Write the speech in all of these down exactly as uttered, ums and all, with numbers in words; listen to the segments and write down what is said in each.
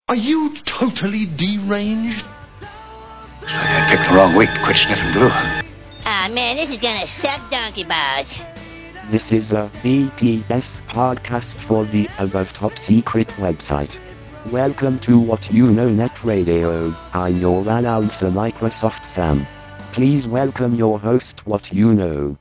Are you totally deranged? I picked the wrong week to quit sniffing glue. Ah, man, this is gonna suck, donkey balls. This is a B T S podcast for the above top secret website. Welcome to What You Know Net Radio. I'm your announcer, Microsoft Sam. Please welcome your host, What You Know.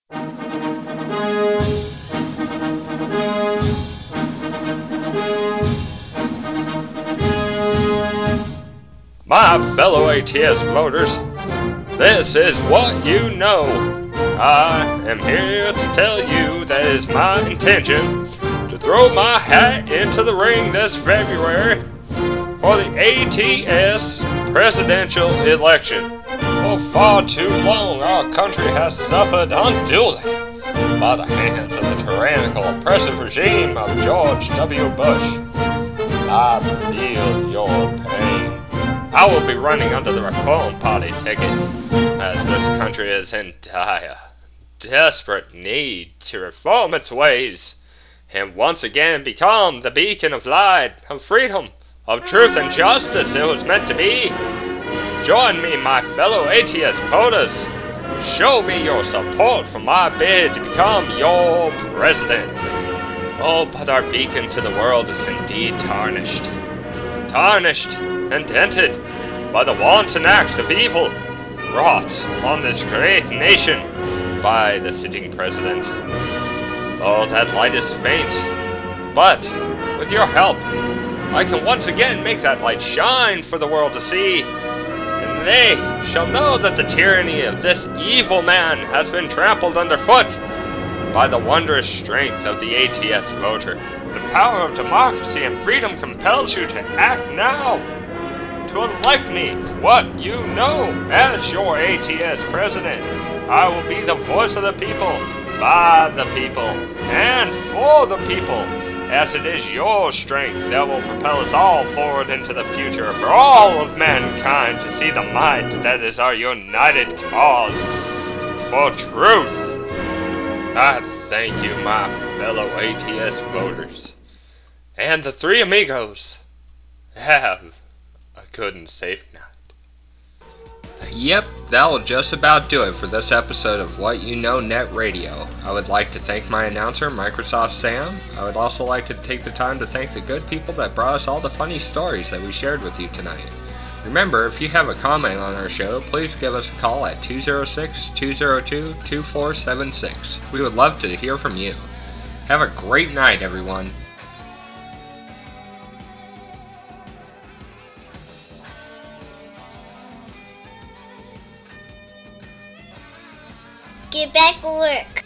My fellow A T S voters, this is What You Know. I am here to tell you that it is my intention to throw my hat into the ring this February for the A T S presidential election. For far too long, our country has suffered unduly by the hands of the tyrannical, oppressive regime of George W. Bush. I feel your pain. I will be running under the Reform Party ticket, as this country is in dire, desperate need to reform its ways, and once again become the beacon of light, of freedom, of truth and justice it was meant to be. Join me, my fellow A T S voters. Show me your support for my bid to become your president. Oh, but our beacon to the world is indeed tarnished. Tarnished and dented by the wanton acts of evil wrought on this great nation by the sitting president. Oh, that light is faint, but with your help, I can once again make that light shine for the world to see, and they shall know that the tyranny of this evil man has been trampled underfoot by the wondrous strength of the A T S voter. The power of democracy and freedom compels you to act now, to elect me, What You Know, as your A T S president. I will be the voice of the people, by the people, and for the people, as it is your strength that will propel us all forward into the future for all of mankind to see the might that is our united cause for truth. I thank you, my fellow A T S voters. And the three amigos, have a good and safe night. Yep, that'll just about do it for this episode of What You Know Net Radio. I would like to thank my announcer, Microsoft Sam. I would also like to take the time to thank the good people that brought us all the funny stories that we shared with you tonight. Remember, if you have a comment on our show, please give us a call at two oh six, two oh two, two four seven six. We would love to hear from you. Have a great night, everyone. Get back to work.